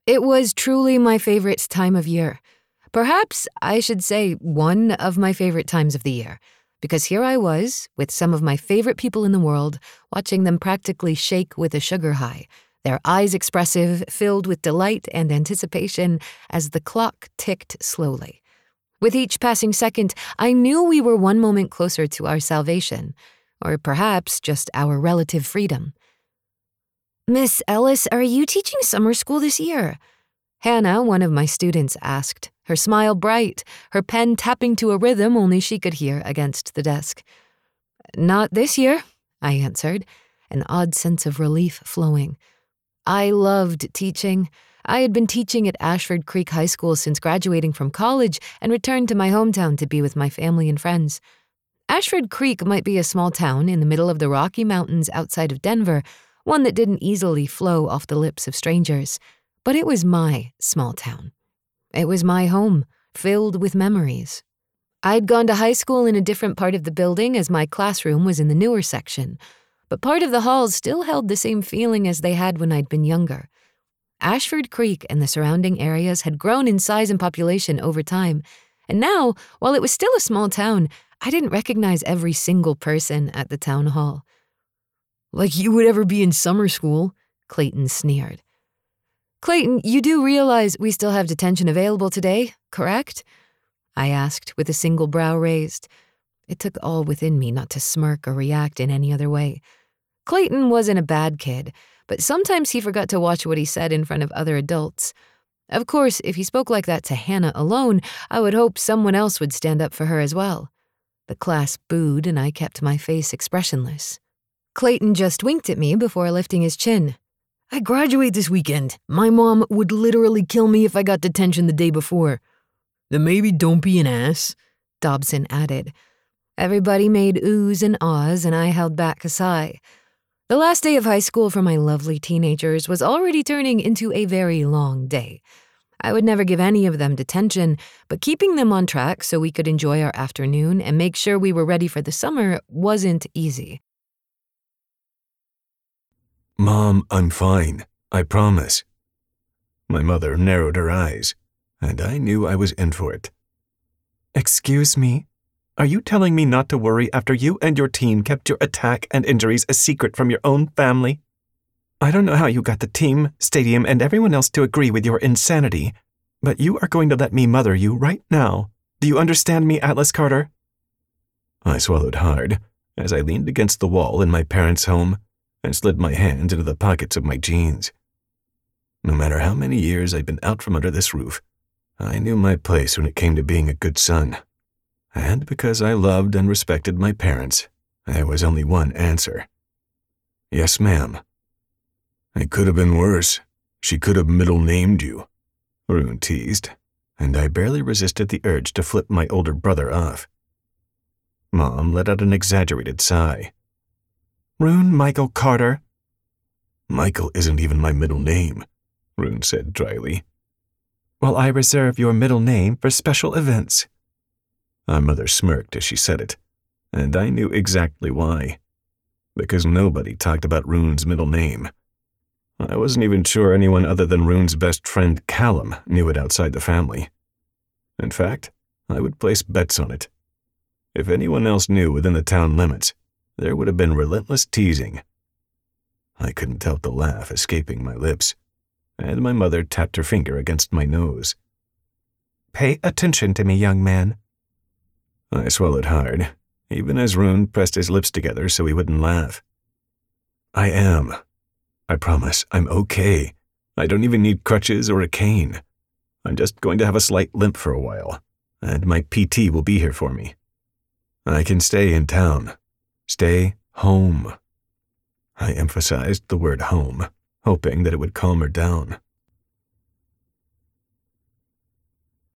It was truly my favorite time of year. Perhaps I should say one of my favorite times of the year, because here I was, with some of my favorite people in the world, watching them practically shake with a sugar high, their eyes expressive, filled with delight and anticipation as the clock ticked slowly. With each passing second, I knew we were one moment closer to our salvation, or perhaps just our relative freedom. "Miss Ellis, are you teaching summer school this year?" Hannah, one of my students, asked, her smile bright, her pen tapping to a rhythm only she could hear against the desk. "Not this year," I answered, an odd sense of relief flowing. I loved teaching. I had been teaching at Ashford Creek High School since graduating from college and returned to my hometown to be with my family and friends. Ashford Creek might be a small town in the middle of the Rocky Mountains outside of Denver, one that didn't easily flow off the lips of strangers, but it was my small town. It was my home, filled with memories. I'd gone to high school in a different part of the building as my classroom was in the newer section, but part of the halls still held the same feeling as they had when I'd been younger. Ashford Creek and the surrounding areas had grown in size and population over time, and now, while it was still a small town, I didn't recognize every single person at the town hall. "Like you would ever be in summer school," Clayton sneered. "Clayton, you do realize we still have detention available today, correct?" I asked with a single brow raised. It took all within me not to smirk or react in any other way. Clayton wasn't a bad kid, but sometimes he forgot to watch what he said in front of other adults. Of course, if he spoke like that to Hannah alone, I would hope someone else would stand up for her as well. The class booed and I kept my face expressionless. Clayton just winked at me before lifting his chin. "I graduate this weekend. My mom would literally kill me if I got detention the day before." "Then maybe don't be an ass," Dobson added. Everybody made oohs and ahs, and I held back a sigh. The last day of high school for my lovely teenagers was already turning into a very long day. I would never give any of them detention, but keeping them on track so we could enjoy our afternoon and make sure we were ready for the summer wasn't easy. "Mom, I'm fine. I promise." My mother narrowed her eyes, and I knew I was in for it. "Excuse me? Are you telling me not to worry after you and your team kept your attack and injuries a secret from your own family? I don't know how you got the team, stadium, and everyone else to agree with your insanity, but you are going to let me mother you right now. Do you understand me, Atlas Carter?" I swallowed hard as I leaned against the wall in my parents' home and slid my hands into the pockets of my jeans. No matter how many years I'd been out from under this roof, I knew my place when it came to being a good son. And because I loved and respected my parents, there was only one answer. "Yes, ma'am." "It could have been worse. She could have middle-named you," Rune teased, and I barely resisted the urge to flip my older brother off. Mom let out an exaggerated sigh. "Rune Michael Carter." "Michael isn't even my middle name," Rune said dryly. "Well, I reserve your middle name for special events." Our mother smirked as she said it, and I knew exactly why. Because nobody talked about Rune's middle name. I wasn't even sure anyone other than Rune's best friend, Callum, knew it outside the family. In fact, I would place bets on it. If anyone else knew within the town limits, there would have been relentless teasing. I couldn't help the laugh escaping my lips, and my mother tapped her finger against my nose. "Pay attention to me, young man." I swallowed hard, even as Rune pressed his lips together so he wouldn't laugh. "I am. I promise, I'm okay. I don't even need crutches or a cane. I'm just going to have a slight limp for a while, and my PT will be here for me. I can stay in town. Stay home." I emphasized the word home, hoping that it would calm her down.